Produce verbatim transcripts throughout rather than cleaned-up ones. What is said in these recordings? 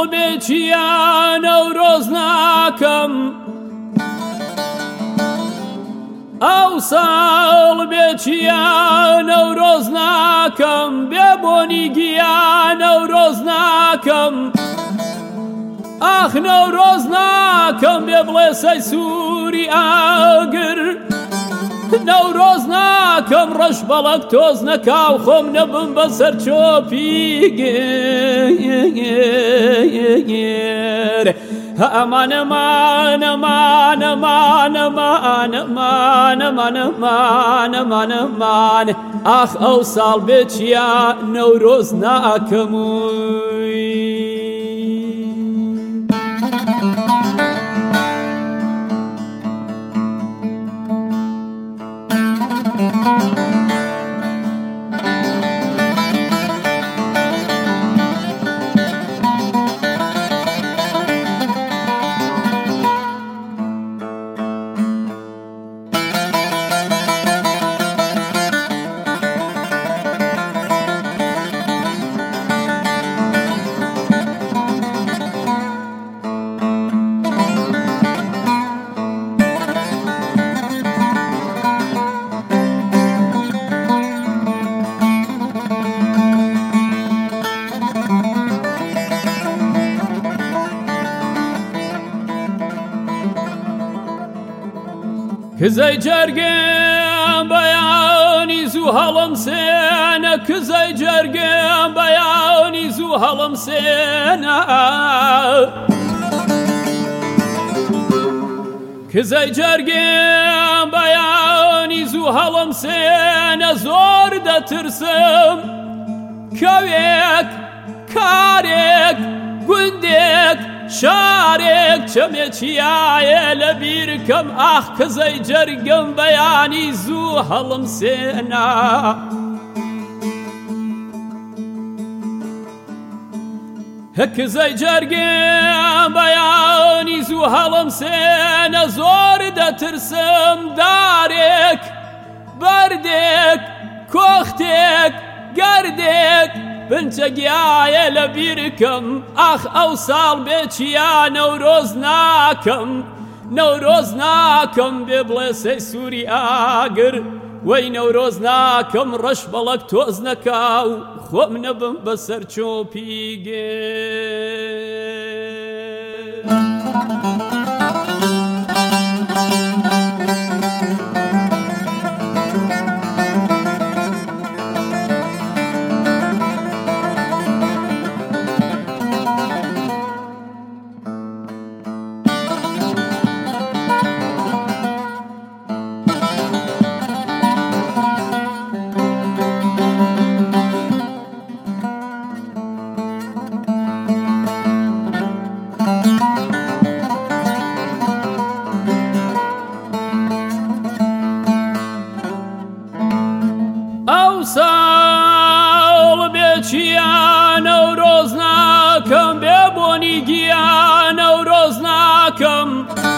بێچیە نەورۆز ناکەم ئەو ساڵ بێچیە نەورۆز ناکەم بێ بۆنی گیا نەورۆز ناکەم ئاخ نەورۆز ناکەم بێ بڵێ سەی سووری ئاگر نەورۆز ناکەم ڕەش بەڵک تۆز نەکاو خۆم نەبم بەسەر چۆپیگێر ئەمان ئەمان ئەمان ئەمان ئەمان ئەمان ئەمان ئەمان ئەمان ئەمان ئاخ ئەو ساڵ بێچیە نەورۆز ناکەمووی کزەی جەرگێم بەیانی زوو هەڵم سێنە کزەی جەرگێم بەیانی زوو هەڵم سێنە کزەی جەرگێم بەیانی زوو هەڵم سێنە زۆر دەترسم کەوێک کارێک گوندێک شارێک چەمێکیایە لە بیرکەم ئاخ کزەی جەرگم بەیانی زوو هەڵم سێنا کزەی جەرگم بەیانی زوو هەڵم سێنە زۆر دەترسم دارێک بەردێک کۆختێک گەردێک بنچەگیایە لە بیرکەم ئاخ ئەو ساڵ بێچیە نەورۆز ناکەم نەورۆز ناکەم بێ بڵێ سەی سووری ئاگر وەی نەورۆز ناکەم ڕەش بەڵک تۆز نەکاو خۆم نەبم بەسەر چۆپیگێر ساڵ بێچیە نەورۆز ناکەم بێ بۆنی گیا نەورۆز ناکەم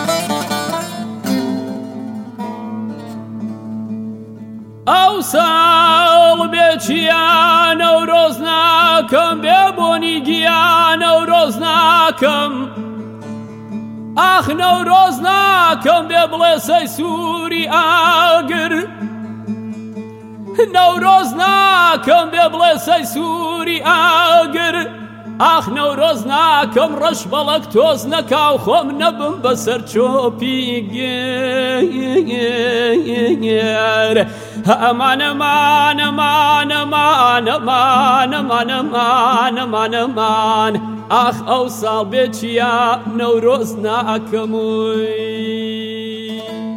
ئەو ساڵ بێچیە نەورۆز ناکەم بێ بۆنی گیا نەورۆز ناکەم ئاخ نەورۆز ناکەم بێ بڵێ سەی سووری ئاگر نەورۆز ناکەم بێ بڵێ سەی سووری ئاگر ئاخ نەورۆز ناکەم ڕەش بەڵک تۆز نەکاو خۆم نەبم بەسەر چۆپیگێر ئەمان ئەمان ئەمان ئەمان ئەمان ئەمان ئەمان ئەمان ئەمان ئاخ ئەو ساڵ بێچیە نەورۆز ناکەمووی